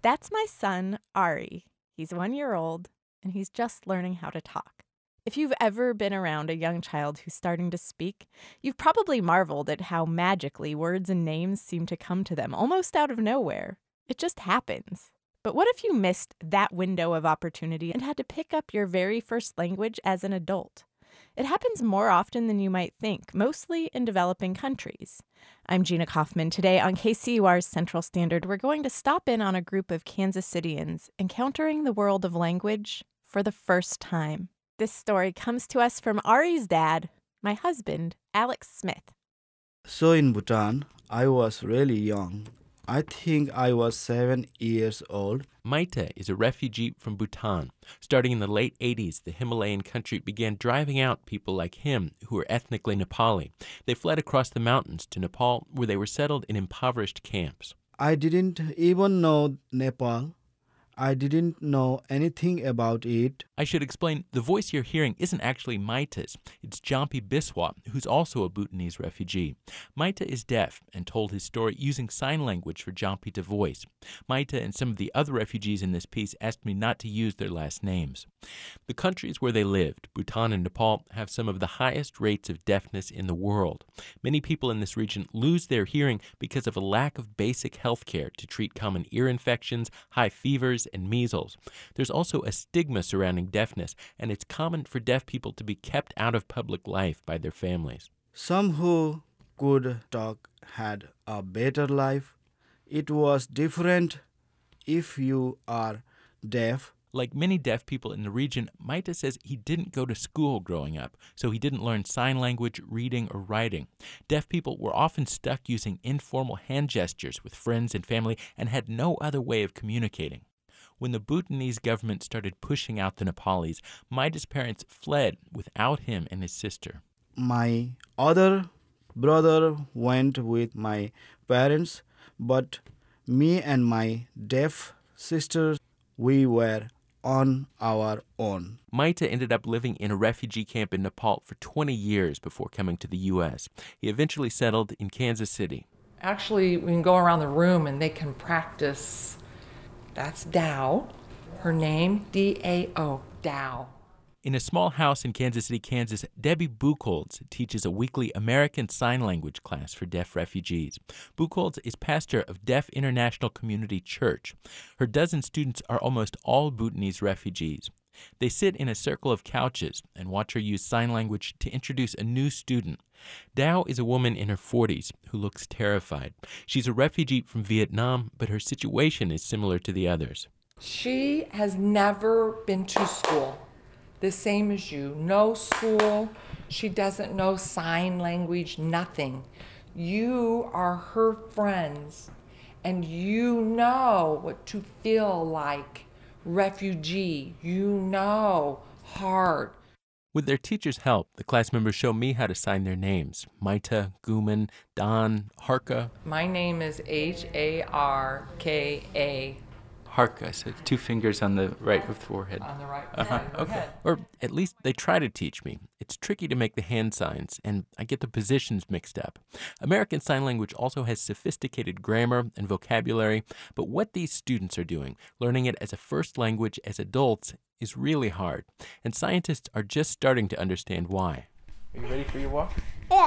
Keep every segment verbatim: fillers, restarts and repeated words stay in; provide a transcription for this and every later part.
That's my son, Ari. He's one year old, and he's just learning how to talk. If you've ever been around a young child who's starting to speak, you've probably marveled at how magically words and names seem to come to them almost out of nowhere. It just happens. But what if you missed that window of opportunity and had to pick up your very first language as an adult? It happens more often than you might think, mostly in developing countries. I'm Gina Kaufman. Today on K C U R's Central Standard, we're going to stop in on a group of Kansas Cityans encountering the world of language for the first time. This story comes to us from Ari's dad, my husband, Alex Smith. So in Bhutan, I was really young. I think I was seven years old. Maita is a refugee from Bhutan. Starting in the late eighties, the Himalayan country began driving out people like him who were ethnically Nepali. They fled across the mountains to Nepal, where they were settled in impoverished camps. I didn't even know Nepal. I didn't know anything about it. I should explain, the voice you're hearing isn't actually Maita's. It's Jampi Biswa, who's also a Bhutanese refugee. Maita is deaf and told his story using sign language for Jampi to voice. Maita and some of the other refugees in this piece asked me not to use their last names. The countries where they lived, Bhutan and Nepal, have some of the highest rates of deafness in the world. Many people in this region lose their hearing because of a lack of basic health care to treat common ear infections, high fevers, and measles. There's also a stigma surrounding deafness, and it's common for deaf people to be kept out of public life by their families. Some who could talk had a better life. It was different if you are deaf. Like many deaf people in the region, Maita says he didn't go to school growing up, so he didn't learn sign language, reading, or writing. Deaf people were often stuck using informal hand gestures with friends and family and had no other way of communicating. When the Bhutanese government started pushing out the Nepalis, Maita's parents fled without him and his sister. My other brother went with my parents, but me and my deaf sister, we were on our own. Maita ended up living in a refugee camp in Nepal for twenty years before coming to the U S. He eventually settled in Kansas City. Actually, we can go around the room and they can practice. That's Dao. Her name, D A O, Dao. In a small house in Kansas City, Kansas, Debbie Buchholz teaches a weekly American Sign Language class for deaf refugees. Buchholz is pastor of Deaf International Community Church. Her dozen students are almost all Bhutanese refugees. They sit in a circle of couches and watch her use sign language to introduce a new student. Dao is a woman in her forties who looks terrified. She's a refugee from Vietnam, but her situation is similar to the others. She has never been to school, the same as you. No school. She doesn't know sign language, nothing. You are her friends, and you know what to feel like. Refugee, you know, hard. With their teacher's help, the class members show me how to sign their names. Maita, Guman, Don, Harka. My name is H A R K A. Harka, so it's two fingers on the right of the forehead. On the right Uh-huh. side of the Okay. head. Or at least they try to teach me. It's tricky to make the hand signs, and I get the positions mixed up. American Sign Language also has sophisticated grammar and vocabulary, but what these students are doing, learning it as a first language as adults, is really hard, and scientists are just starting to understand why. Are you ready for your walk? Yeah.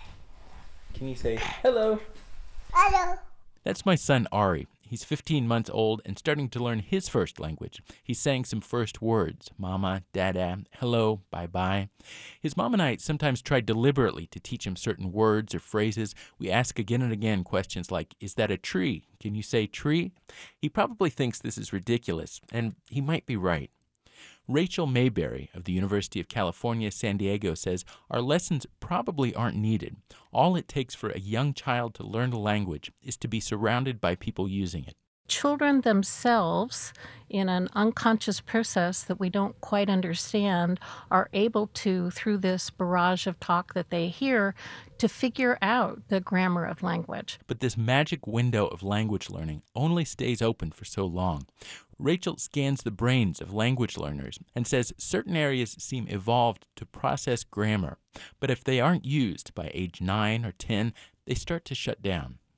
Can you say hello? Hello. That's my son Ari. He's fifteen months old and starting to learn his first language. He's saying some first words, mama, dada, hello, bye-bye. His mom and I sometimes try deliberately to teach him certain words or phrases. We ask again and again questions like, is that a tree? Can you say tree? He probably thinks this is ridiculous, and he might be right. Rachel Mayberry of the University of California, San Diego says our lessons probably aren't needed. All it takes for a young child to learn a language is to be surrounded by people using it. Children themselves, in an unconscious process that we don't quite understand, are able to, through this barrage of talk that they hear, to figure out the grammar of language. But this magic window of language learning only stays open for so long. Rachel scans the brains of language learners and says certain areas seem evolved to process grammar, but if they aren't used by age nine or ten, they start to shut down.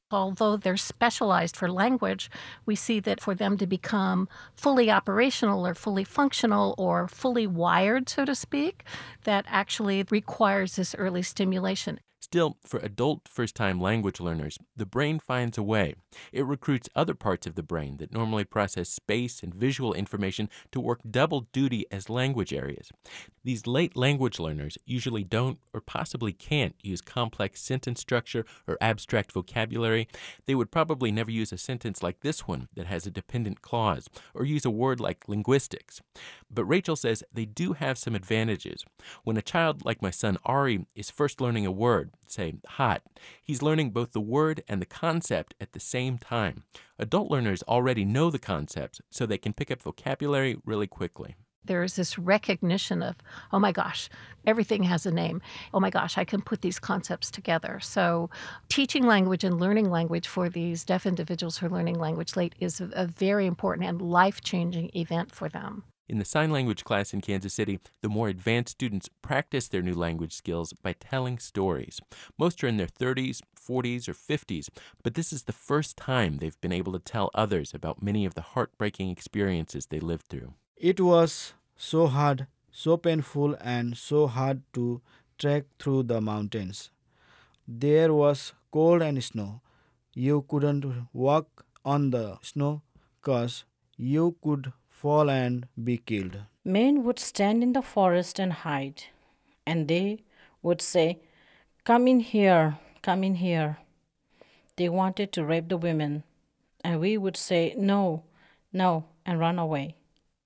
Although they're specialized for language, we see that for them to become fully operational or fully functional or fully wired, so to speak, that actually requires this early stimulation. Still, for adult first-time language learners, the brain finds a way. It recruits other parts of the brain that normally process space and visual information to work double duty as language areas. These late language learners usually don't or possibly can't use complex sentence structure or abstract vocabulary. They would probably never use a sentence like this one that has a dependent clause or use a word like linguistics. But Rachel says they do have some advantages. When a child like my son Ari is first learning a word, say hot, he's learning both the word and the concept at the same time. Adult learners already know the concepts, so they can pick up vocabulary really quickly. There is this recognition of, oh my gosh, everything has a name. Oh my gosh, I can put these concepts together. So teaching language and learning language for these deaf individuals who are learning language late is a, a very important and life-changing event for them. In the sign language class in Kansas City, the more advanced students practice their new language skills by telling stories. Most are in their thirties, forties, or fifties, but this is the first time they've been able to tell others about many of the heartbreaking experiences they lived through. It was so hard, so painful, and so hard to trek through the mountains. There was cold and snow. You couldn't walk on the snow because you could fall and be killed. Men would stand in the forest and hide, and they would say, "Come in here, come in here." They wanted to rape the women, and we would say, "No, no," and run away.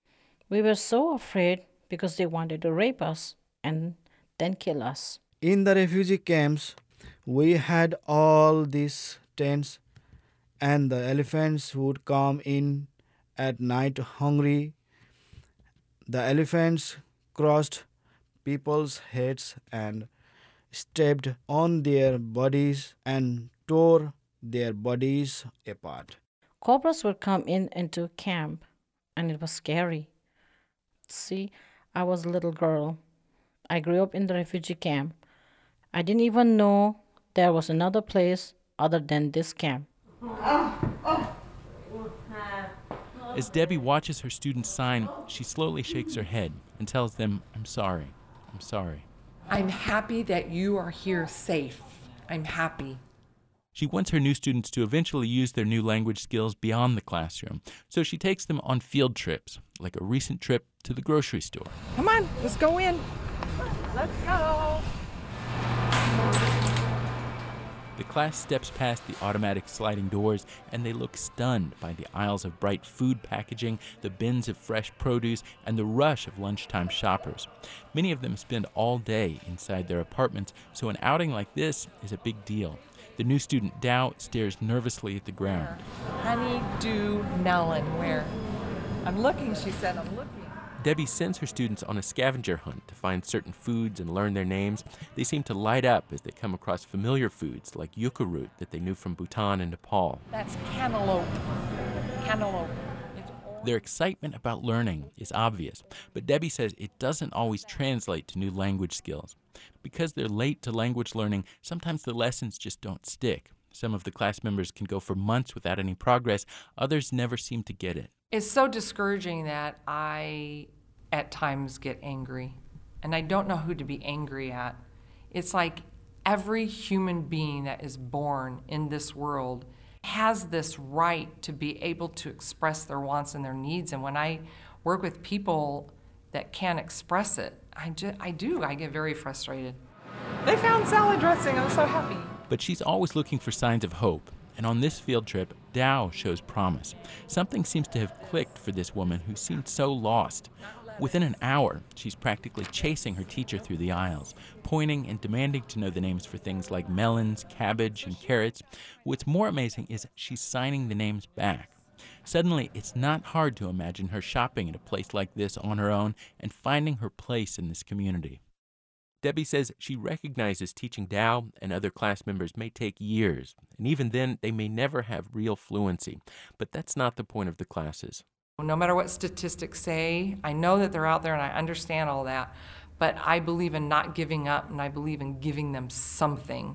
We were so afraid because they wanted to rape us and then kill us. In the refugee camps, we had all these tents, and the elephants would come in at night hungry. The elephants crushed people's heads and stepped on their bodies and tore their bodies apart. Cobras would come in into camp, and it was scary. See, I was a little girl. I grew up in the refugee camp. I didn't even know there was another place other than this camp. As Debbie watches her students sign, she slowly shakes her head and tells them, "I'm sorry, I'm sorry." I'm happy that you are here safe. I'm happy. She wants her new students to eventually use their new language skills beyond the classroom, so she takes them on field trips, like a recent trip to the grocery store. Come on, let's go in. Let's go. The class steps past the automatic sliding doors, and they look stunned by the aisles of bright food packaging, the bins of fresh produce, and the rush of lunchtime shoppers. Many of them spend all day inside their apartments, so an outing like this is a big deal. The new student, Dow, stares nervously at the ground. Honeydew melon, where? I'm looking, she said, I'm looking. Debbie sends her students on a scavenger hunt to find certain foods and learn their names. They seem to light up as they come across familiar foods like yucca root that they knew from Bhutan and Nepal. That's cantaloupe. Cantaloupe. Their excitement about learning is obvious, but Debbie says it doesn't always translate to new language skills. Because they're late to language learning, sometimes the lessons just don't stick. Some of the class members can go for months without any progress. Others never seem to get it. It's so discouraging that I, at times, get angry. And I don't know who to be angry at. It's like every human being that is born in this world has this right to be able to express their wants and their needs. And when I work with people that can't express it, I, ju- I do. I get very frustrated. They found salad dressing. I'm so happy. But she's always looking for signs of hope. And on this field trip, Dow shows promise. Something seems to have clicked for this woman who seemed so lost. Within an hour, she's practically chasing her teacher through the aisles, pointing and demanding to know the names for things like melons, cabbage, and carrots. What's more amazing is she's signing the names back. Suddenly, it's not hard to imagine her shopping at a place like this on her own and finding her place in this community. Debbie says she recognizes teaching Dow and other class members may take years, and even then, they may never have real fluency. But that's not the point of the classes. No matter what statistics say, I know that they're out there and I understand all that, but I believe in not giving up and I believe in giving them something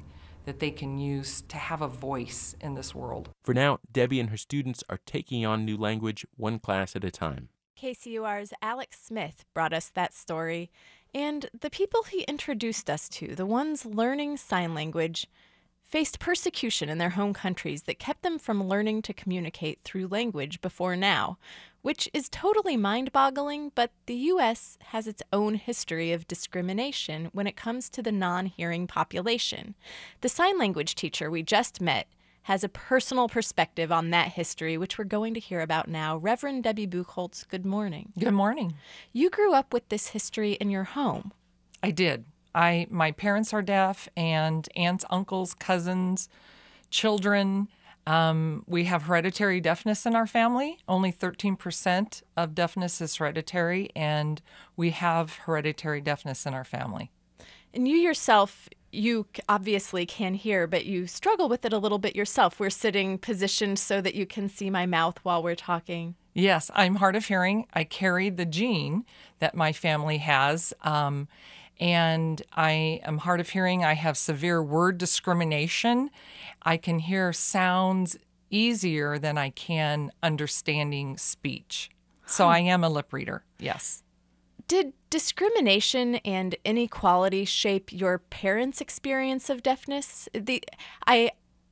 that they can use to have a voice in this world. For now, Debbie and her students are taking on new language one class at a time. K C U R's Alex Smith brought us that story, and the people he introduced us to, the ones learning sign language, faced persecution in their home countries that kept them from learning to communicate through language before now, which is totally mind-boggling, but the U S has its own history of discrimination when it comes to the non-hearing population. The sign language teacher we just met has a personal perspective on that history, which we're going to hear about now. Reverend Debbie Buchholz, good morning. Good morning. You grew up with this history in your home. I did. I my parents are deaf, and aunts, uncles, cousins, children. Um, we have hereditary deafness in our family. Only thirteen percent of deafness is hereditary, and we have hereditary deafness in our family. And you yourself, you obviously can hear, but you struggle with it a little bit yourself. We're sitting positioned so that you can see my mouth while we're talking. Yes, I'm hard of hearing. I carry the gene that my family has. Um, And I am hard of hearing. I have severe word discrimination. I can hear sounds easier than I can understanding speech. So Huh. I am a lip reader, yes. Did discrimination and inequality shape your parents' experience of deafness? The, I,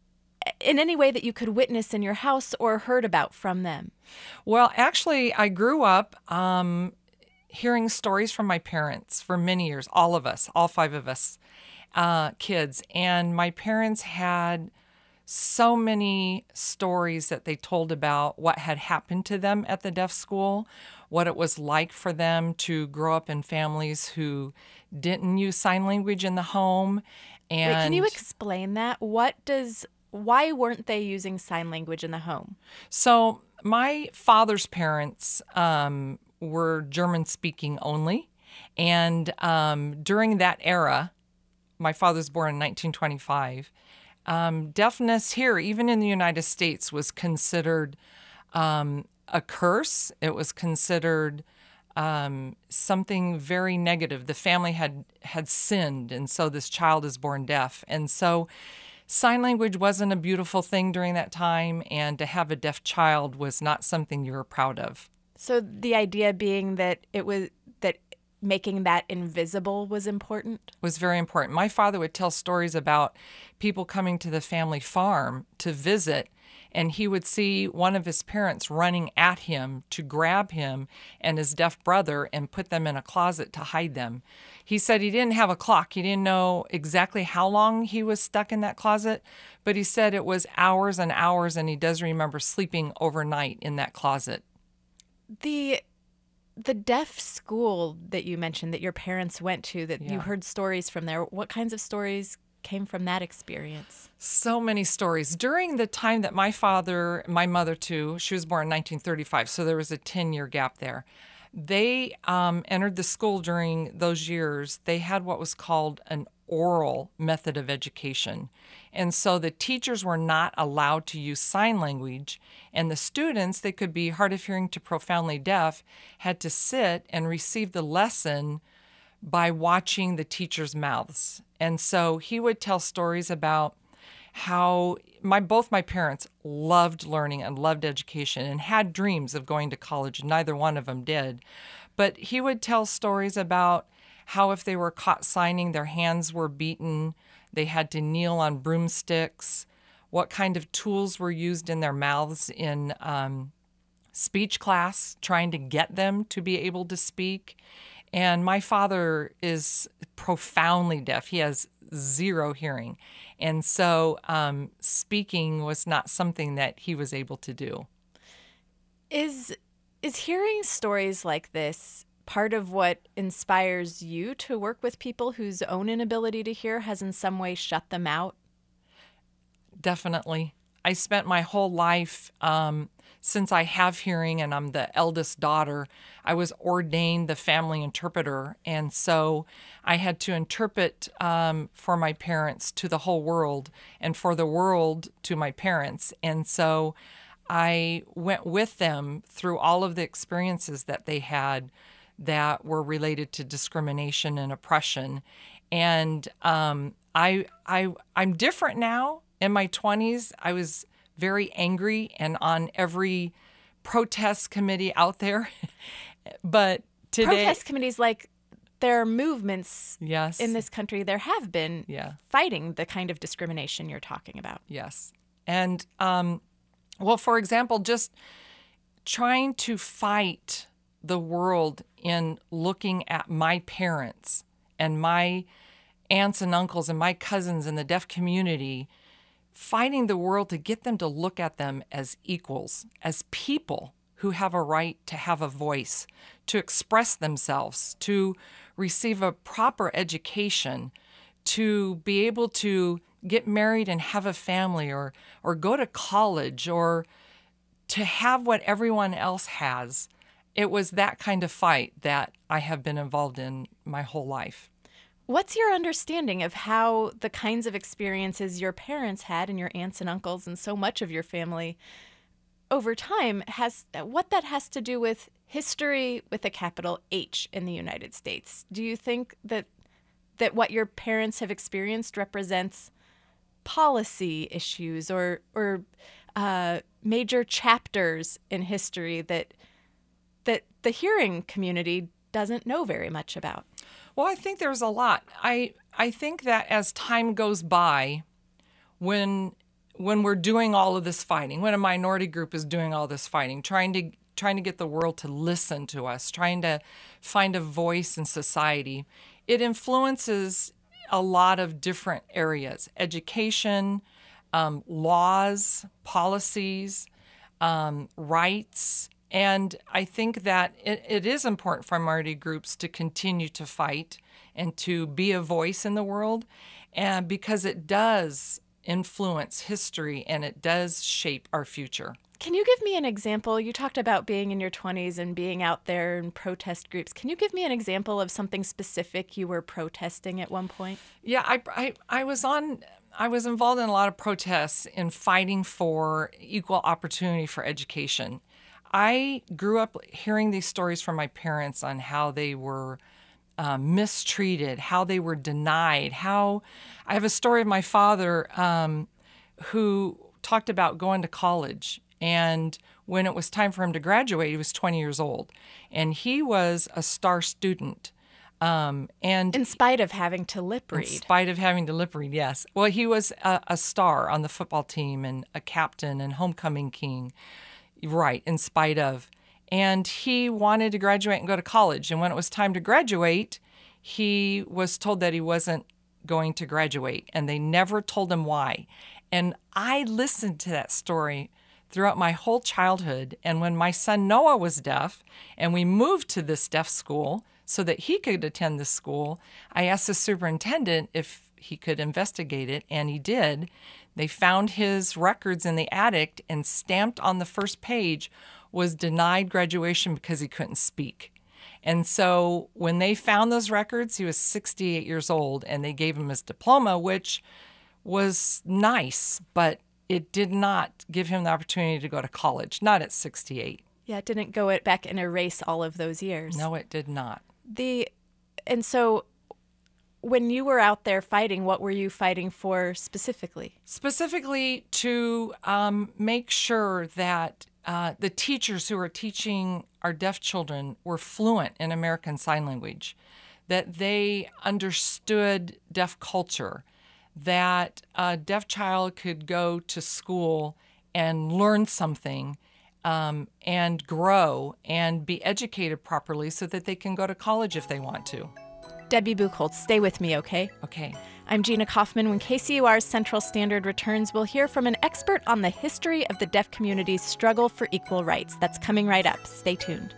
in any way that you could witness in your house or heard about from them? Well, actually, I grew up um, hearing stories from my parents for many years, all of us, all five of us uh, kids. And my parents had so many stories that they told about what had happened to them at the deaf school, what it was like for them to grow up in families who didn't use sign language in the home. And Wait, can you explain that? What does, why weren't they using sign language in the home? So my father's parents um, were German-speaking only. And um, during that era, my father's born in nineteen twenty-five, um, deafness here, even in the United States, was considered um, a curse. It was considered um, something very negative. The family had, had sinned, and so this child is born deaf. And so sign language wasn't a beautiful thing during that time, and to have a deaf child was not something you were proud of. So the idea being that it was that making that invisible was important? Was very important. My father would tell stories about people coming to the family farm to visit, and he would see one of his parents running at him to grab him and his deaf brother and put them in a closet to hide them. He said he didn't have a clock. He didn't know exactly how long he was stuck in that closet, but he said it was hours and hours, and he does remember sleeping overnight in that closet. The the deaf school that you mentioned that your parents went to, that Yeah. you heard stories from there, what kinds of stories came from that experience? So many stories. During the time that my father, my mother too, she was born in nineteen thirty-five, so there was a ten-year gap there. They um, entered the school during those years. They had what was called an oral method of education. And so the teachers were not allowed to use sign language, and the students, they could be hard of hearing to profoundly deaf, had to sit and receive the lesson by watching the teachers' mouths. And so he would tell stories about how my both my parents loved learning and loved education and had dreams of going to college. Neither one of them did. But he would tell stories about how if they were caught signing, their hands were beaten, they had to kneel on broomsticks, what kind of tools were used in their mouths in um, speech class, trying to get them to be able to speak. And my father is profoundly deaf. He has zero hearing. And so um, speaking was not something that he was able to do. Is is hearing stories like this part of what inspires you to work with people whose own inability to hear has in some way shut them out? Definitely. I spent my whole life, um, since I have hearing and I'm the eldest daughter, I was ordained the family interpreter. And so I had to interpret um, for my parents to the whole world and for the world to my parents. And so I went with them through all of the experiences that they had that were related to discrimination and oppression. And um, I, I, I'm different now. In my twenties, I was very angry and on every protest committee out there. But today, protest committees, like there are movements yes, in this country. There have been yeah. fighting the kind of discrimination you're talking about. Yes. And, um, well, for example, just trying to fight the world in looking at my parents and my aunts and uncles and my cousins in the deaf community, fighting the world to get them to look at them as equals, as people who have a right to have a voice, to express themselves, to receive a proper education, to be able to get married and have a family, or or go to college, or to have what everyone else has. It was that kind of fight that I have been involved in my whole life. What's your understanding of how the kinds of experiences your parents had and your aunts and uncles and so much of your family over time has what that has to do with history with a capital H in the United States? Do you think that that what your parents have experienced represents policy issues or or uh, major chapters in history that that the hearing community doesn't know very much about? Well, I think there's a lot. I I think that as time goes by, when when we're doing all of this fighting, when a minority group is doing all this fighting, trying to trying to get the world to listen to us, trying to find a voice in society, it influences a lot of different areas: education, um, laws, policies, um, rights. And I think that it, it is important for minority groups to continue to fight and to be a voice in the world, and because it does influence history and it does shape our future. Can you give me an example? You talked about being in your twenties and being out there in protest groups. Can you give me an example of something specific you were protesting at one point? Yeah, I, I, I was on... I was involved in a lot of protests in fighting for equal opportunity for education. I grew up hearing these stories from my parents on how they were uh, mistreated, how they were denied, how I have a story of my father um, who talked about going to college. And when it was time for him to graduate, he was twenty years old. And he was a star student. Um, and in spite of having to lip read. In spite of having to lip read, yes. Well, he was a, a star on the football team and a captain and homecoming king. Right, in spite of. And he wanted to graduate and go to college. And when it was time to graduate, he was told that he wasn't going to graduate. And they never told him why. And I listened to that story throughout my whole childhood. And when my son Noah was deaf and we moved to this deaf school so that he could attend this school, I asked the superintendent if he could investigate it, and he did. They found his records in the attic, and stamped on the first page was denied graduation because he couldn't speak. And so when they found those records, he was sixty-eight years old, and they gave him his diploma, which was nice, but it did not give him the opportunity to go to college, not at sixty-eight. Yeah, it didn't go it back and erase all of those years. No, it did not. The and so when you were out there fighting, what were you fighting for specifically? Specifically to um, make sure that uh, the teachers who are teaching our deaf children were fluent in American Sign Language, that they understood deaf culture, that a deaf child could go to school and learn something um, and grow and be educated properly so that they can go to college if they want to. Debbie Buchholz, stay with me, okay? Okay. I'm Gina Kaufman. When K C U R's Central Standard returns, we'll hear from an expert on the history of the deaf community's struggle for equal rights. That's coming right up. Stay tuned.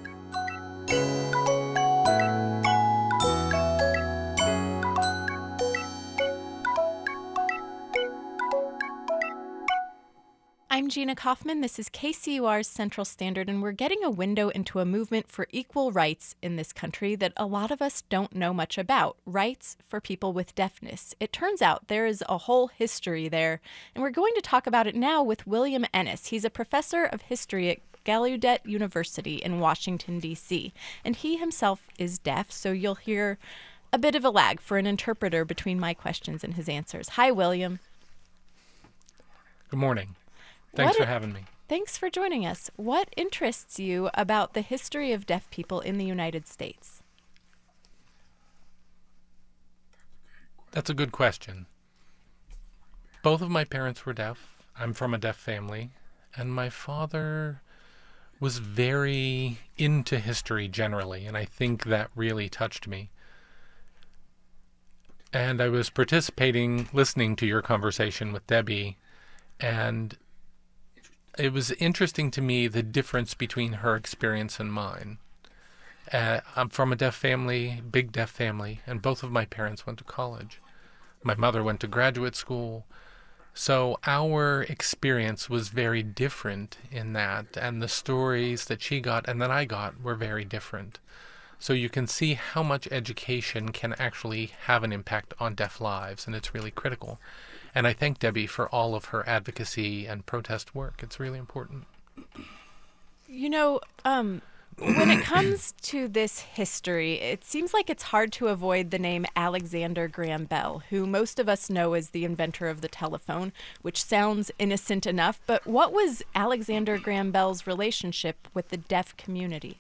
I'm Gina Kaufman. This is K C U R's Central Standard, and we're getting a window into a movement for equal rights in this country that a lot of us don't know much about, rights for people with deafness. It turns out there is a whole history there, and we're going to talk about it now with William Ennis. He's a professor of history at Gallaudet University in Washington, D C, and he himself is deaf, so you'll hear a bit of a lag for an interpreter between my questions and his answers. Hi, William. Good morning. Thanks What for having me. Thanks for joining us. What interests you about the history of deaf people in the United States? That's a good question. Both of my parents were deaf. I'm from a deaf family, and my father was very into history generally, and I think that really touched me. And I was participating, listening to your conversation with Debbie, and it was interesting to me the difference between her experience and mine. Uh, I'm from a deaf family, big deaf family, and both of my parents went to college. My mother went to graduate school. So our experience was very different in that, and the stories that she got and that I got were very different. So you can see how much education can actually have an impact on deaf lives, and it's really critical. And I thank Debbie for all of her advocacy and protest work. It's really important. You know, um, when it comes to this history, it seems like it's hard to avoid the name Alexander Graham Bell, who most of us know as the inventor of the telephone, which sounds innocent enough. But what was Alexander Graham Bell's relationship with the deaf community?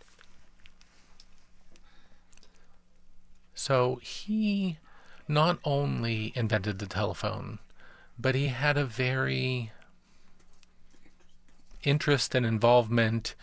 So he not only invented the telephone, but he had a very interest and involvement.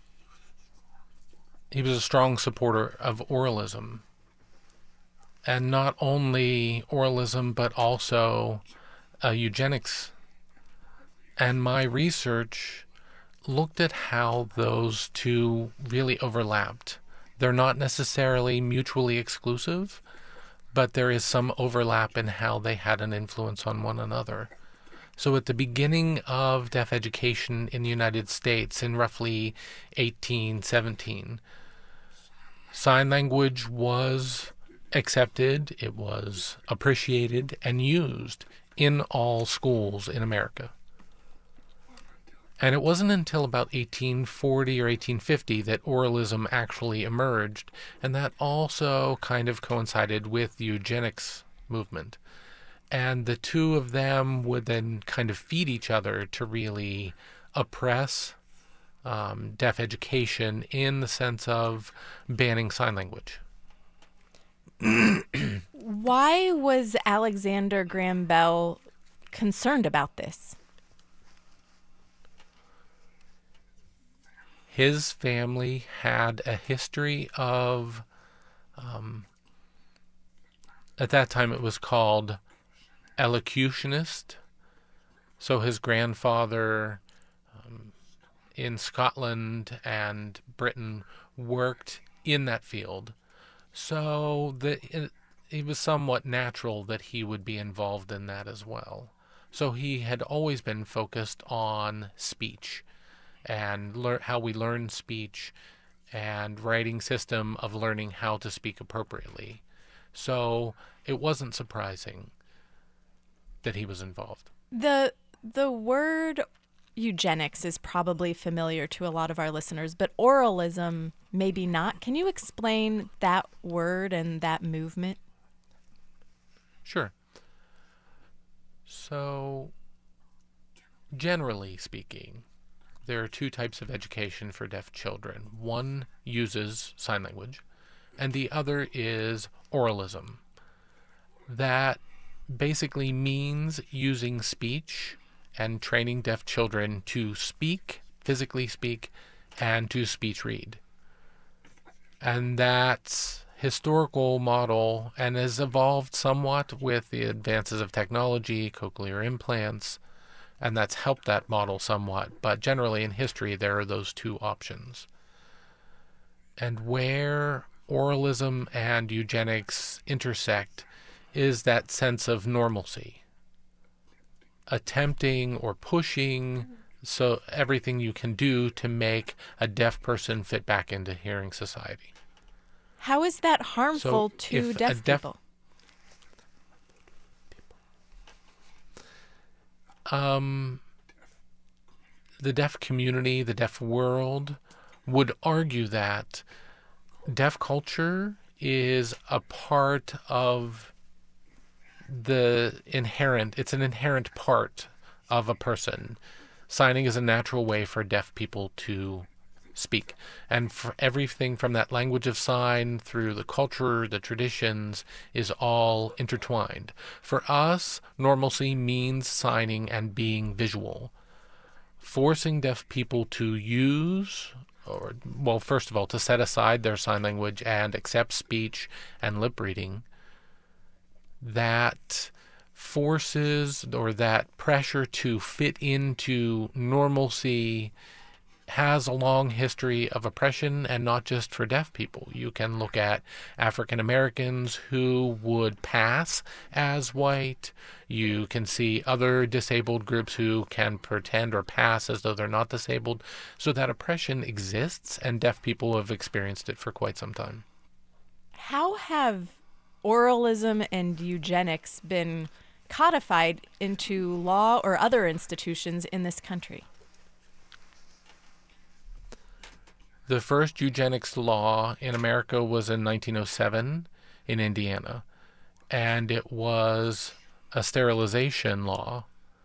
He was a strong supporter of oralism. And not only oralism, but also uh, eugenics. And my research looked at how those two really overlapped. They're not necessarily mutually exclusive, but there is some overlap in how they had an influence on one another. So at the beginning of deaf education in the United States in roughly eighteen seventeen, sign language was accepted, it was appreciated, and used in all schools in America. And it wasn't until about eighteen forty or eighteen fifty that oralism actually emerged, and that also kind of coincided with the eugenics movement. And the two of them would then kind of feed each other to really oppress um, deaf education in the sense of banning sign language. Why was Alexander Graham Bell concerned about this? His family had a history of, um, at that time it was called elocutionist. So his grandfather um, in Scotland and Britain worked in that field. So the, it, it was somewhat natural that he would be involved in that as well. So he had always been focused on speech and learn how we learn speech and writing system of learning how to speak appropriately. So it wasn't surprising that he was involved. The the word eugenics is probably familiar to a lot of our listeners, but oralism maybe not. Can you explain that word and that movement? Sure. So, generally speaking, there are two types of education for deaf children. One uses sign language, and the other is oralism. That basically means using speech and training deaf children to speak, physically speak, and to speech read. And that's historical model and has evolved somewhat with the advances of technology, cochlear implants, and that's helped that model somewhat. But generally in history, there are those two options. And where oralism and eugenics intersect is that sense of normalcy. Attempting or pushing so everything you can do to make a deaf person fit back into hearing society. How is that harmful So to if a deaf deaf- people? Um, the deaf community, the deaf world, would argue that deaf culture is a part of the inherent, it's an inherent part of a person. Signing is a natural way for deaf people to speak. And for everything from that language of sign through the culture, the traditions, is all intertwined. For us, normalcy means signing and being visual. Forcing deaf people to use, or, well, first of all, to set aside their sign language and accept speech and lip reading, that forces or that pressure to fit into normalcy has a long history of oppression, and not just for deaf people. You can look at African Americans who would pass as white. You can see other disabled groups who can pretend or pass as though they're not disabled. So that oppression exists, and deaf people have experienced it for quite some time. How have oralism and eugenics been codified into law or other institutions in this country? The first eugenics law in America was in nineteen oh seven in Indiana, and it was a sterilization law.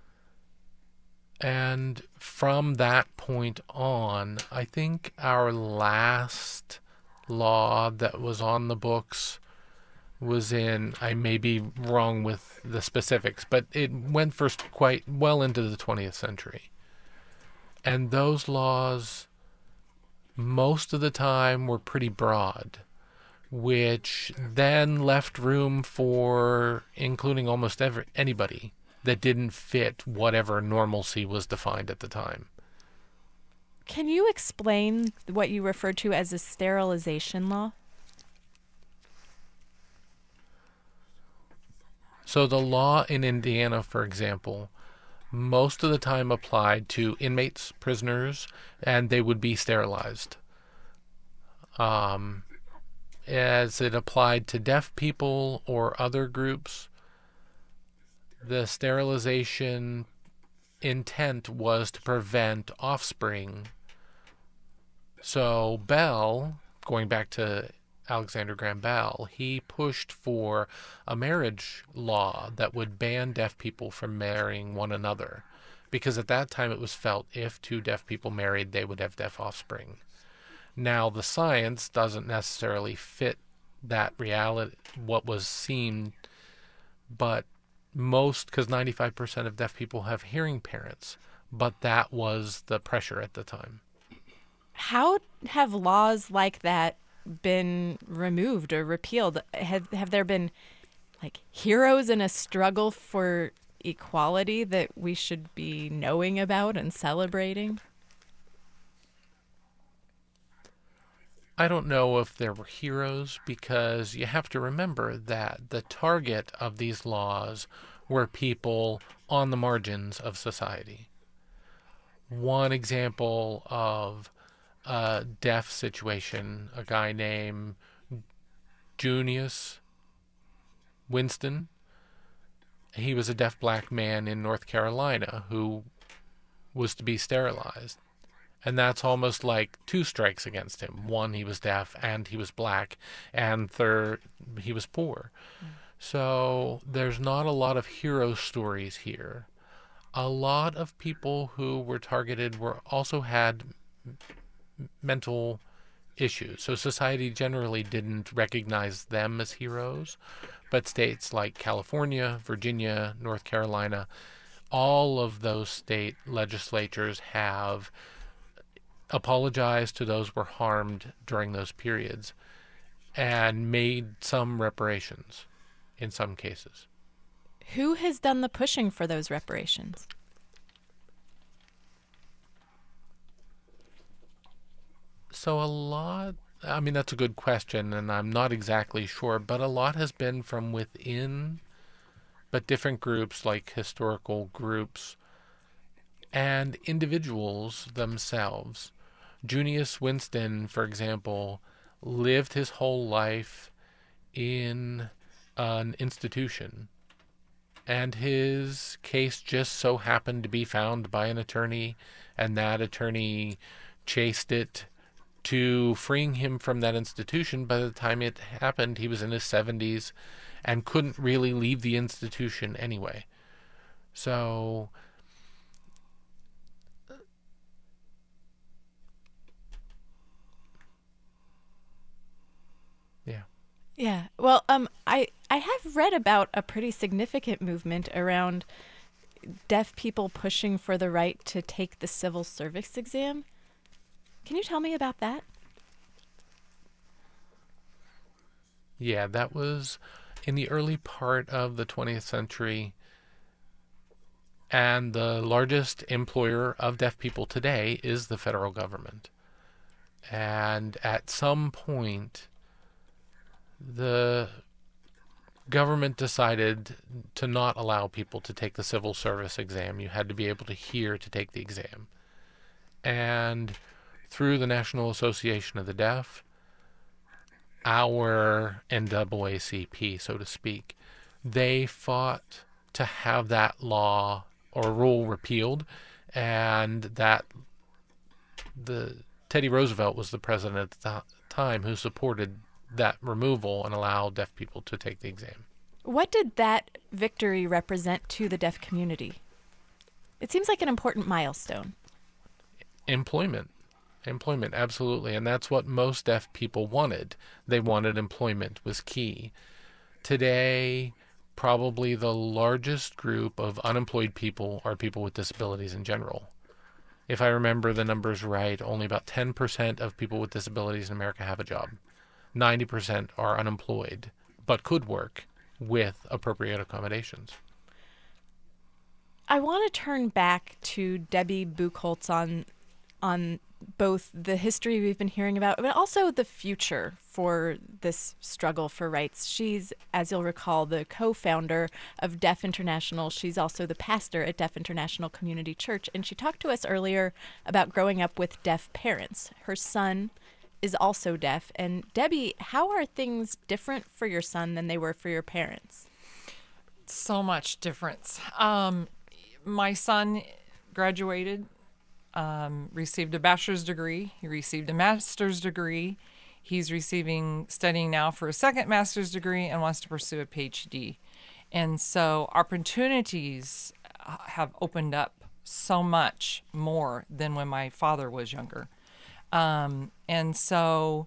And from that point on, I think our last law that was on the books was in, I may be wrong with the specifics, but it went first quite well into the twentieth century. And those laws, most of the time, were pretty broad, which then left room for including almost every, anybody that didn't fit whatever normalcy was defined at the time. Can you explain what you referred to as a sterilization law? So the law in Indiana, for example, most of the time applied to inmates, prisoners, and they would be sterilized. Um, as it applied to deaf people or other groups, the sterilization intent was to prevent offspring. So Bell, going back to Alexander Graham Bell, he pushed for a marriage law that would ban deaf people from marrying one another, because at that time it was felt if two deaf people married, they would have deaf offspring. Now, the science doesn't necessarily fit that reality, what was seen, but most, because ninety-five percent of deaf people have hearing parents, but that was the pressure at the time. How have laws like that been removed or repealed? Have have there been like heroes in a struggle for equality that we should be knowing about and celebrating? I don't know if there were heroes, because you have to remember that the target of these laws were people on the margins of society. One example of a deaf situation, a guy named Junius Winston. He was a deaf black man in North Carolina who was to be sterilized. And that's almost like two strikes against him. One, he was deaf, and he was black, and third, he was poor. Mm. So there's not a lot of hero stories here. A lot of people who were targeted were also had mental issues. So society generally didn't recognize them as heroes, but states like California, Virginia, North Carolina, all of those state legislatures have apologized to those who were harmed during those periods and made some reparations in some cases. Who has done the pushing for those reparations? So a lot, I mean, that's a good question, and I'm not exactly sure, but a lot has been from within, but different groups like historical groups and individuals themselves. Junius Winston, for example, lived his whole life in an institution, and his case just so happened to be found by an attorney, and that attorney chased it to freeing him from that institution. By the time it happened, he was in his seventies and couldn't really leave the institution anyway. So yeah. Yeah. Well, um, I, I have read about a pretty significant movement around deaf people pushing for the right to take the civil service exam. Can you tell me about that? Yeah, that was in the early part of the twentieth century. And the largest employer of deaf people today is the federal government. And at some point, the government decided to not allow people to take the civil service exam. You had to be able to hear to take the exam. And through the National Association of the Deaf, our N double A C P, so to speak, they fought to have that law or rule repealed, and that the Teddy Roosevelt was the president at the time who supported that removal and allowed deaf people to take the exam. What did that victory represent to the deaf community? It seems like an important milestone. Employment. Employment, absolutely. And that's what most deaf people wanted. They wanted employment was key. Today, probably the largest group of unemployed people are people with disabilities in general. If I remember the numbers right, only about ten percent of people with disabilities in America have a job. ninety percent are unemployed, but could work with appropriate accommodations. I want to turn back to Debbie Buchholz on on both the history we've been hearing about, but also the future for this struggle for rights. She's, as you'll recall, the co-founder of Deaf International. She's also the pastor at Deaf International Community Church, and she talked to us earlier about growing up with deaf parents. Her son is also deaf. And Debbie, how are things different for your son than they were for your parents? So much difference. Um, my son graduated, um, received a bachelor's degree. He received a master's degree. He's receiving, studying now for a second master's degree and wants to pursue a P H D. And so opportunities have opened up so much more than when my father was younger. Um, and so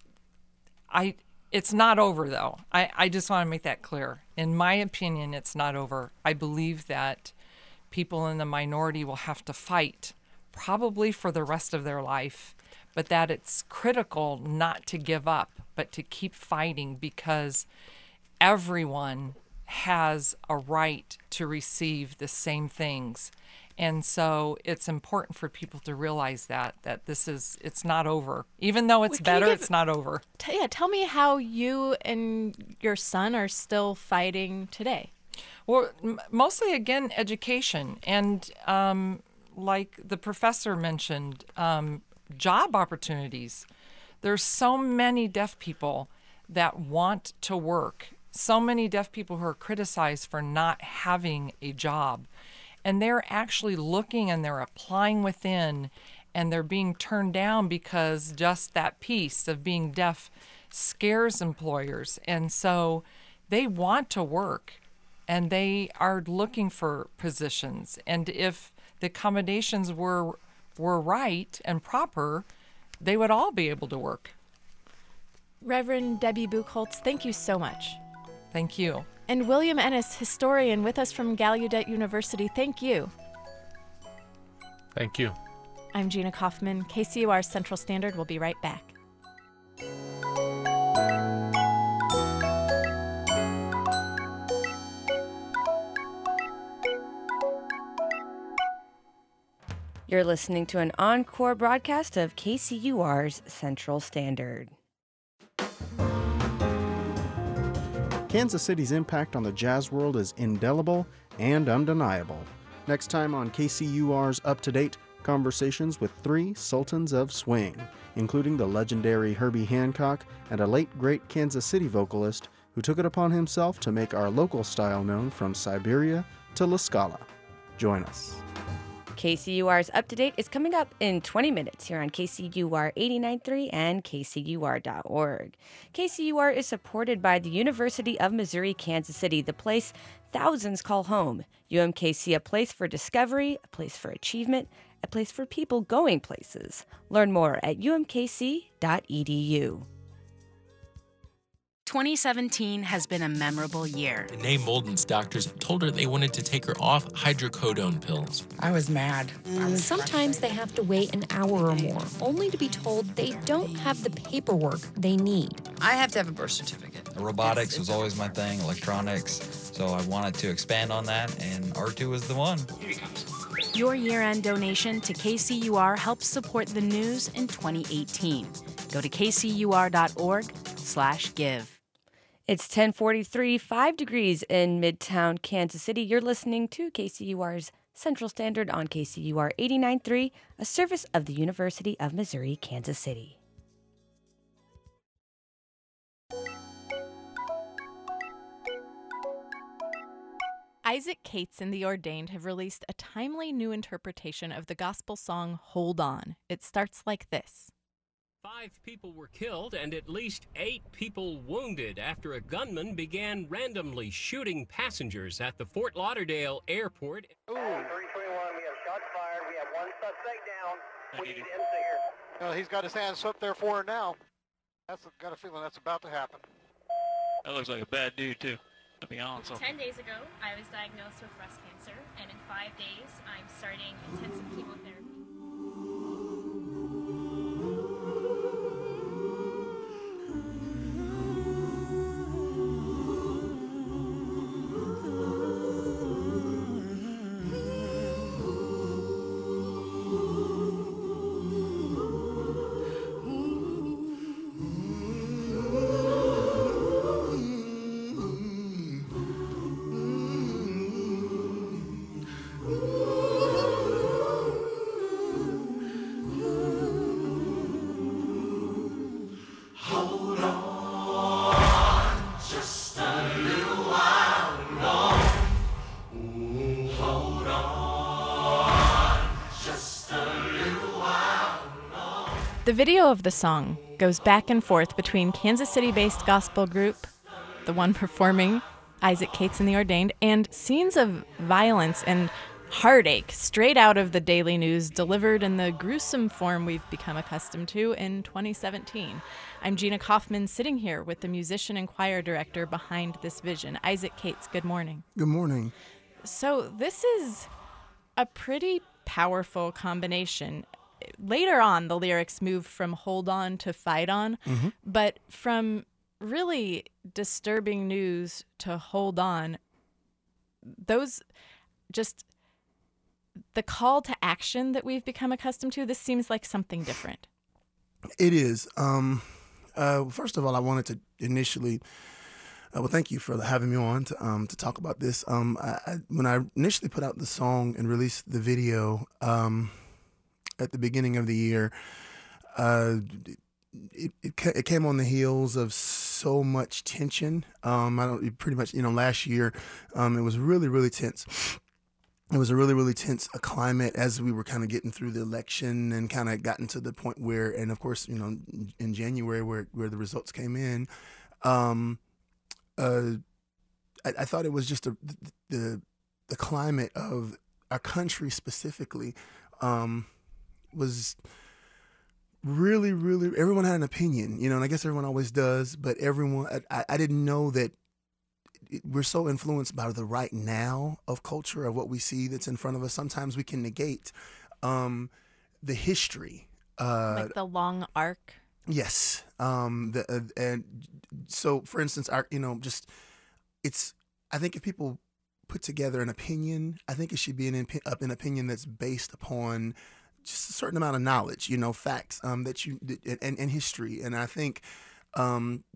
I, it's not over though. I, I just want to make that clear. In my opinion, it's not over. I believe that people in the minority will have to fight probably for the rest of their life, but that it's critical not to give up, but to keep fighting, because everyone has a right to receive the same things. And so it's important for people to realize that, that this is, it's not over. Even though it's Well, better, give, it's not over. T- yeah, tell me how you and your son are still fighting today. Well, m- mostly, again, education. And um, like the professor mentioned, um, job opportunities. There's so many deaf people that want to work. So many deaf people who are criticized for not having a job. And they're actually looking and they're applying within, and they're being turned down because just that piece of being deaf scares employers. And so they want to work and they are looking for positions. And if the accommodations were were right and proper, they would all be able to work. Reverend Debbie Buchholz, thank you so much. Thank you. And William Ennis, historian with us from Gallaudet University, thank you. Thank you. I'm Gina Kaufman. K C U R Central Standard will be right back. You're listening to an encore broadcast of K C U R's Central Standard. Kansas City's impact on the jazz world is indelible and undeniable. Next time on K C U R's Up to Date, conversations with three sultans of swing, including the legendary Herbie Hancock and a late great Kansas City vocalist who took it upon himself to make our local style known from Siberia to La Scala. Join us. K C U R's Up to Date is coming up in twenty minutes here on K C U R eighty-nine point three and K C U R dot org. K C U R is supported by the University of Missouri Kansas City, the place thousands call home. U M K C, a place for discovery, a place for achievement, a place for people going places. Learn more at U M K C dot E D U. twenty seventeen has been a memorable year. Renee Molden's doctors told her they wanted to take her off hydrocodone pills. I was mad. Sometimes they have to wait an hour or more, only to be told they don't have the paperwork they need. I have to have a birth certificate. Robotics was always my thing, electronics, so I wanted to expand on that, and R two was the one. Here he comes. Your year-end donation to K C U R helps support the news in twenty eighteen. Go to K C U R dot org slash give. It's ten forty-three, five degrees in Midtown Kansas City. You're listening to K C U R's Central Standard on K C U R eighty-nine point three, a service of the University of Missouri Kansas City. Isaac Cates and the Ordained have released a timely new interpretation of the gospel song Hold On. It starts like this. Five people were killed and at least eight people wounded after a gunman began randomly shooting passengers at the Fort Lauderdale airport. Ooh. three twenty-one, we have shots fired. We have one suspect down. We need him here. Well, he's got his hands up there for her now. That's got a feeling that's about to happen. That looks like a bad dude, too. To be honest. Ten days ago, I was diagnosed with breast cancer, and in five days, I'm starting intensive chemotherapy. The video of the song goes back and forth between Kansas City-based gospel group, the one performing, Isaac Cates and the Ordained, and scenes of violence and heartache straight out of the daily news delivered in the gruesome form we've become accustomed to in twenty seventeen. I'm Gina Kaufman, sitting here with the musician and choir director behind this vision, Isaac Cates. Good morning. Good morning. So this is a pretty powerful combination. Later on, the lyrics move from hold on to fight on, mm-hmm. but from really disturbing news to hold on, those just the call to action that we've become accustomed to, this seems like something different. It is. Um, uh, first of all, I wanted to initially, uh, well, thank you for having me on to um, to talk about this. Um, I, I, when I initially put out the song and released the video, um, at the beginning of the year, uh, it, it it came on the heels of so much tension. Um, I don't pretty much you know last year, um, it was really really tense. It was a really really tense a climate as we were kind of getting through the election and kind of gotten to the point where, and of course you know in January where where the results came in, um, uh, I, I thought it was just a, the the climate of our country specifically. Um, was really, really, everyone had an opinion, you know, and I guess everyone always does, but everyone, I, I didn't know that it, we're so influenced by the right now of culture, of what we see that's in front of us. Sometimes we can negate um, the history. Uh, like the long arc? Yes. Um, the, uh, and so, for instance, our, you know, just, it's, I think if people put together an opinion, I think it should be an, an opinion that's based upon just a certain amount of knowledge, you know, facts um, that you and, and history. And I think um,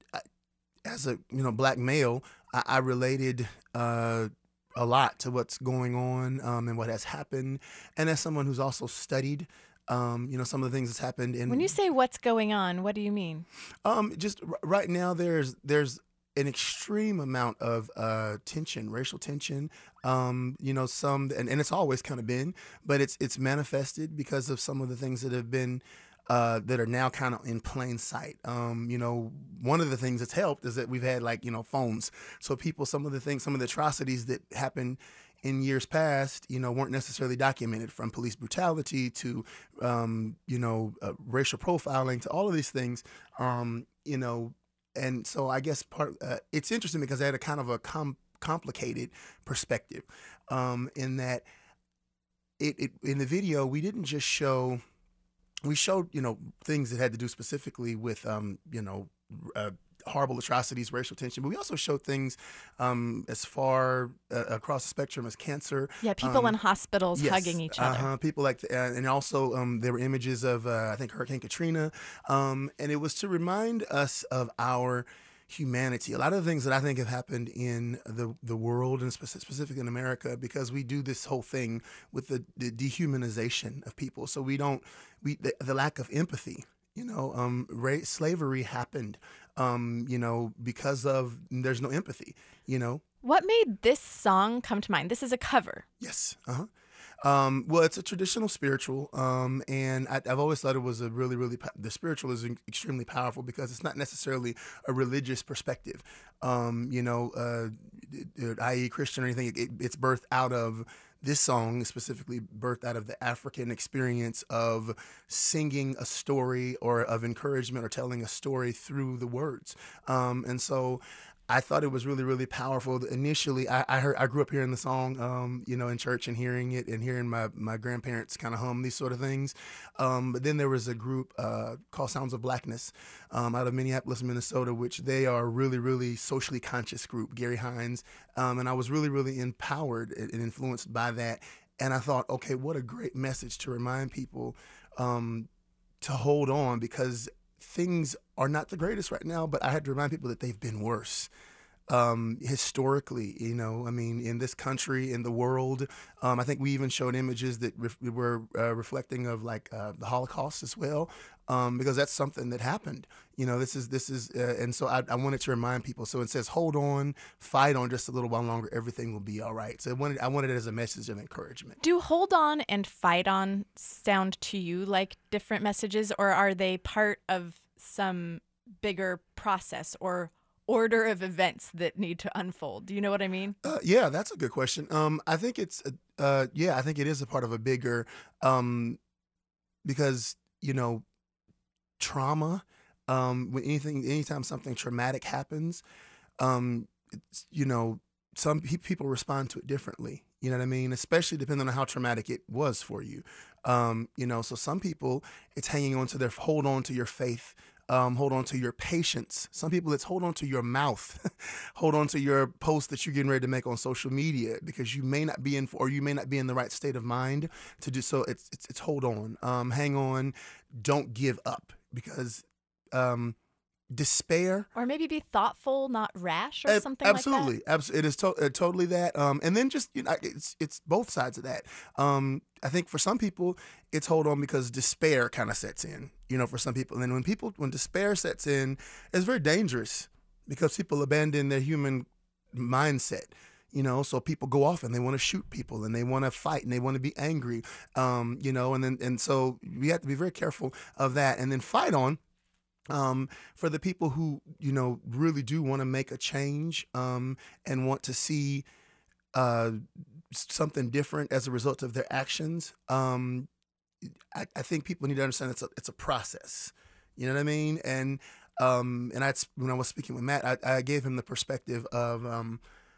as a, you know, black male, I, I related uh, a lot to what's going on um, and what has happened. And as someone who's also studied, um, you know, some of the things that's happened. In, when you say what's going on, what do you mean? Um, just r- right now, there's there's an extreme amount of uh, tension, racial tension. Um, you know, some, and, and it's always kind of been, but it's it's manifested because of some of the things that have been uh, that are now kind of in plain sight. Um, you know, one of the things that's helped is that we've had like you know phones, so people, some of the things, some of the atrocities that happened in years past, you know, weren't necessarily documented, from police brutality to, um, you know, uh, racial profiling to all of these things, um, you know. And so I guess part uh, it's interesting because I had a kind of a com- complicated perspective um, in that it, it in the video we didn't just show we showed you know things that had to do specifically with um, you know uh, horrible atrocities, racial tension, but we also showed things um, as far uh, across the spectrum as cancer. Yeah, people um, in hospitals yes, hugging each other. Uh-huh, people like, uh, and also um, there were images of uh, I think Hurricane Katrina, um, and it was to remind us of our humanity. A lot of the things that I think have happened in the the world, and speci- specifically in America, because we do this whole thing with the, the dehumanization of people. So we don't, we the, the lack of empathy. You know, um, ra- slavery happened, um, you know, because of there's no empathy, you know. What made this song come to mind? This is a cover. Yes. Uh-huh. Um, well, it's a traditional spiritual, um, and I, I've always thought it was a really, really, the spiritual is extremely powerful because it's not necessarily a religious perspective, um, you know, uh, that is Christian or anything. It, it's birthed out of, this song is specifically birthed out of the African experience of singing a story or of encouragement or telling a story through the words. Um, and so I thought it was really, really powerful. Initially, I, I heard, I grew up hearing the song, um, you know, in church and hearing it and hearing my, my grandparents kind of hum these sort of things. Um, but then there was a group uh, called Sounds of Blackness um, out of Minneapolis, Minnesota, which they are a really, really socially conscious group, Gary Hines. Um, and I was really, really empowered and influenced by that. And I thought, okay, what a great message to remind people um, to hold on, because things are not the greatest right now, but I had to remind people that they've been worse. Um, historically, you know, I mean, in this country, in the world, um, I think we even showed images that ref- were uh, reflecting of like uh, the Holocaust as well, um, because that's something that happened. You know, this is this is, uh, and so I, I wanted to remind people. So it says, "Hold on, fight on, just a little while longer. Everything will be all right." So I wanted I wanted it as a message of encouragement. Do "Hold On" and "Fight On" sound to you like different messages, or are they part of some bigger process or order of events that need to unfold? Do you know what I mean? Uh, yeah, that's a good question. Um, I think it's, uh, uh, yeah, I think it is a part of a bigger, um, because, you know, trauma, um, when anything, anytime something traumatic happens, um, it's, you know, some pe- people respond to it differently. You know what I mean? Especially depending on how traumatic it was for you. Um, you know, so some people, it's hanging on to their, hold on to your faith. Um, hold on to your patience. Some people, it's hold on to your mouth. Hold on to your post that you're getting ready to make on social media, because you may not be in, or you may not be in the right state of mind to do so. It's it's, it's hold on, um, hang on, don't give up, because um, despair, or maybe be thoughtful, not rash, or uh, something absolutely, like that. Absolutely, it is to- uh, totally that. Um, and then just you know, it's it's both sides of that. Um, I think for some people, it's hold on because despair kind of sets in, you know, for some people. And then when people, when despair sets in, it's very dangerous because people abandon their human mindset, you know, so people go off and they want to shoot people and they want to fight and they want to be angry, um, you know, and then, and so we have to be very careful of that. And then fight on. Um, for the people who, you know, really do want to make a change um, and want to see uh, something different as a result of their actions, um, I, I think people need to understand it's a it's a process. You know what I mean? And um, and I when I was speaking with Matt, I, I gave him the perspective of um,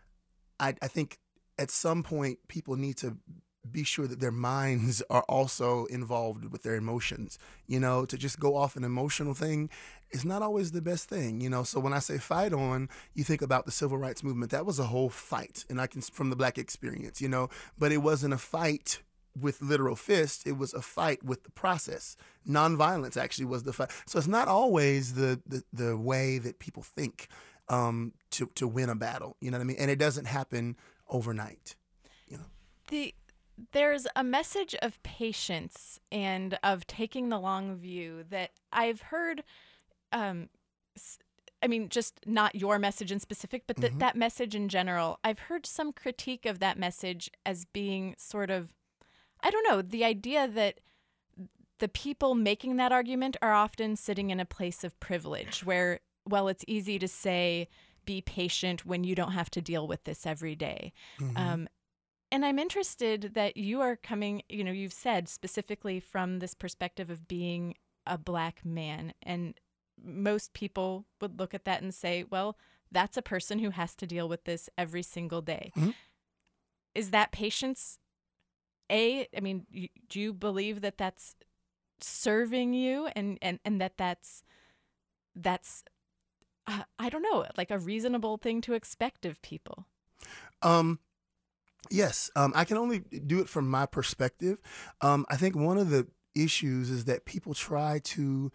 I, I think at some point people need to be sure that their minds are also involved with their emotions. You know, to just go off an emotional thing is not always the best thing, you know. So when I say fight on, you think about the civil rights movement. That was a whole fight, and I can from the Black experience, you know, but it wasn't a fight with literal fists. It was a fight with the process. Nonviolence actually was the fight. So it's not always the the, the way that people think um, to, to win a battle, you know what I mean? And it doesn't happen overnight, you know. The There's a message of patience and of taking the long view that I've heard um, I mean, just not your message in specific, but th- Mhm. that message in general. I've heard some critique of that message as being sort of, I don't know, the idea that the people making that argument are often sitting in a place of privilege where, well, it's easy to say, be patient when you don't have to deal with this every day. Mhm. Um, and I'm interested that you are coming, you know, you've said specifically from this perspective of being a Black man. And most people would look at that and say, well, that's a person who has to deal with this every single day. Mhm. Is that patience? A, I mean, you, do you believe that that's serving you and, and, and that that's, that's uh, I don't know, like a reasonable thing to expect of people? Um, yes, um, I can only do it from my perspective. Um, I think one of the issues is that people try to,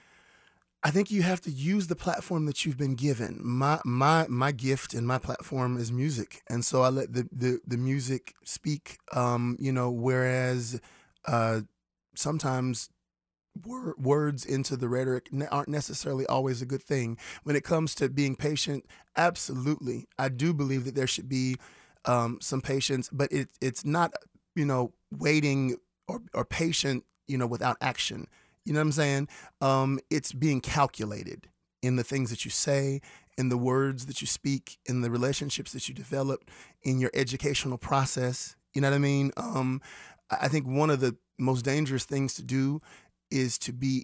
I think you have to use the platform that you've been given. My my my gift and my platform is music, and so I let the the, the music speak. Um, you know, whereas uh, sometimes wor- words into the rhetoric ne- aren't necessarily always a good thing. When it comes to being patient, absolutely, I do believe that there should be um, some patience, but it it's not, you know, waiting or or patient, you know, without action. You know what I'm saying? Um, it's being calculated in the things that you say, in the words that you speak, in the relationships that you develop, in your educational process. You know what I mean? Um, I I think one of the most dangerous things to do is to be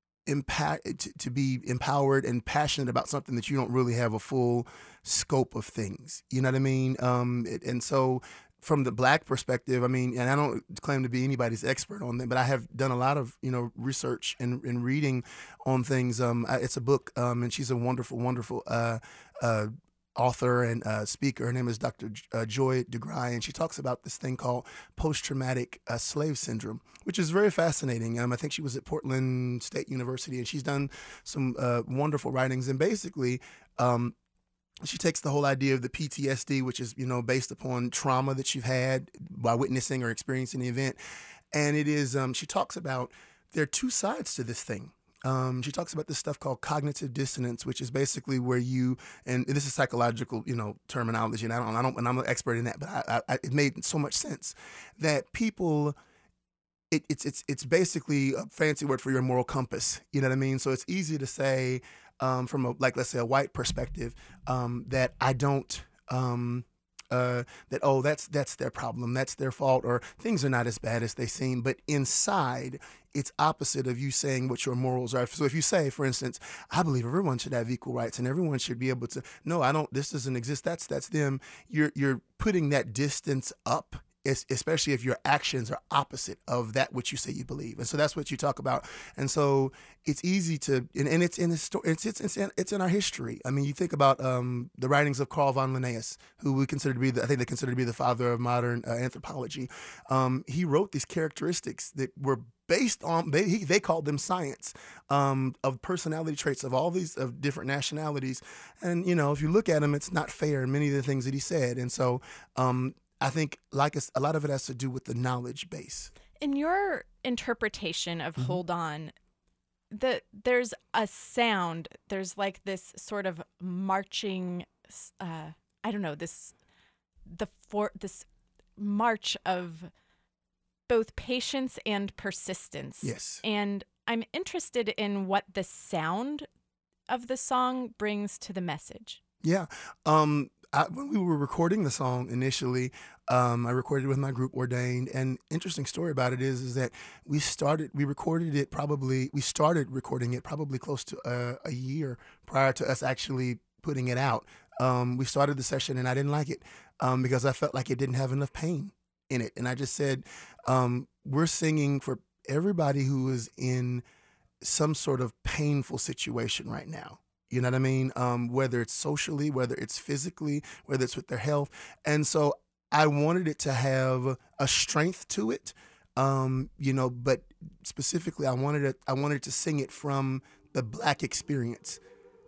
impact to, to be empowered and passionate about something that you don't really have a full scope of things. You know what I mean? Um, it, and so. From the Black perspective, I mean, and I don't claim to be anybody's expert on them, but I have done a lot of, you know, research and, and reading on things. Um, I, it's a book, um, and she's a wonderful, wonderful uh, uh, author and uh, speaker. Her name is Doctor J- uh, Joy DeGruy, and she talks about this thing called post-traumatic uh, slave syndrome, which is very fascinating. Um, I think she was at Portland State University, and she's done some uh, wonderful writings. And basically, um, she takes the whole idea of the P T S D, which is, you know, based upon trauma that you've had by witnessing or experiencing the event. And it is, um, she talks about, there are two sides to this thing. Um, she talks about this stuff called cognitive dissonance, which is basically where you, and this is psychological, you know, terminology, and I don't, I don't, and I'm an expert in that, but I, I, it made so much sense that people, it, it's, it's, it's basically a fancy word for your moral compass. You know what I mean? So it's easy to say, Um, from a, like, let's say a white perspective, um, that I don't, um, uh, that, oh, that's, that's their problem. That's their fault, or things are not as bad as they seem. But inside, it's opposite of you saying what your morals are. So if you say, for instance, I believe everyone should have equal rights and everyone should be able to, no, I don't, this doesn't exist. That's, that's them. You're, you're putting that distance up, especially if your actions are opposite of that which you say you believe. And so that's what you talk about. And so it's easy to, and, and it's in the story, it's, it's, it's, in, it's in our history. I mean, you think about um, the writings of Carl von Linnaeus, who we consider to be, the, I think they consider to be the father of modern uh, anthropology. Um, he wrote these characteristics that were based on, they, he, they called them science, um, of personality traits of all these of different nationalities. And, you know, if you look at them, it's not fair in many of the things that he said. And so, um, I think like a, a lot of it has to do with the knowledge base. In your interpretation of mm-hmm. Hold On, the there's a sound, there's like this sort of marching, uh, I don't know, this the for this march of both patience and persistence. Yes. And I'm interested in what the sound of the song brings to the message. Yeah. Um, I, when we were recording the song initially, um, I recorded it with my group Ordained. And interesting story about it is, is that we started, we recorded it probably, we started recording it probably close to a, a year prior to us actually putting it out. Um, we started the session and I didn't like it um, because I felt like it didn't have enough pain in it. And I just said, um, we're singing for everybody who is in some sort of painful situation right now. You know what I mean? Um, whether it's socially, whether it's physically, whether it's with their health. And so I wanted it to have a strength to it, um, you know, but specifically I wanted it, I wanted to sing it from the Black experience,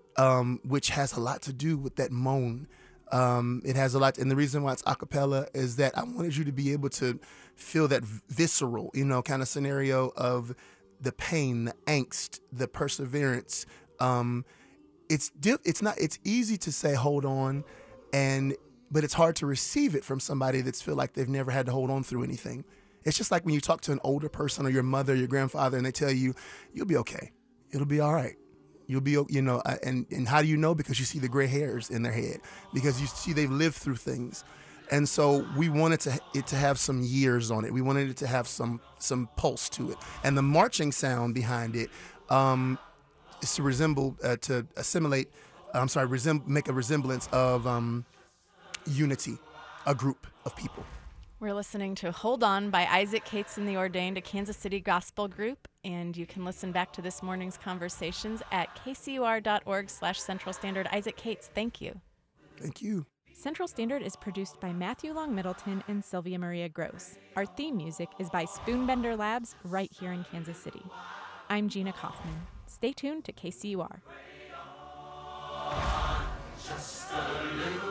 um, which has a lot to do with that moan. Um, it has a lot, and the reason why it's a cappella is that I wanted you to be able to feel that visceral, you know, kind of scenario of the pain, the angst, the perseverance, um, it's di- it's not it's easy to say hold on, and but it's hard to receive it from somebody that's feel like they've never had to hold on through anything. It's just like when you talk to an older person or your mother, your grandfather, and they tell you, you'll be okay. It'll be all right. You'll be, you know, uh, and, and how do you know? Because you see the gray hairs in their head, because you see they've lived through things. And so we wanted to, it to have some years on it. We wanted it to have some some pulse to it. And the marching sound behind it um, is to resemble, uh, to assimilate, I'm sorry, resemb- make a resemblance of um, unity, a group of people. We're listening to Hold On by Isaac Cates and the Ordained, a Kansas City gospel group, and you can listen back to this morning's conversations at kcur.org slash Central Standard. Isaac Cates, thank you. Thank you. Central Standard is produced by Matthew Long Middleton and Sylvia Maria Gross. Our theme music is by Spoonbender Labs right here in Kansas City. I'm Gina Kaufman. Stay tuned to K C U R. Just a little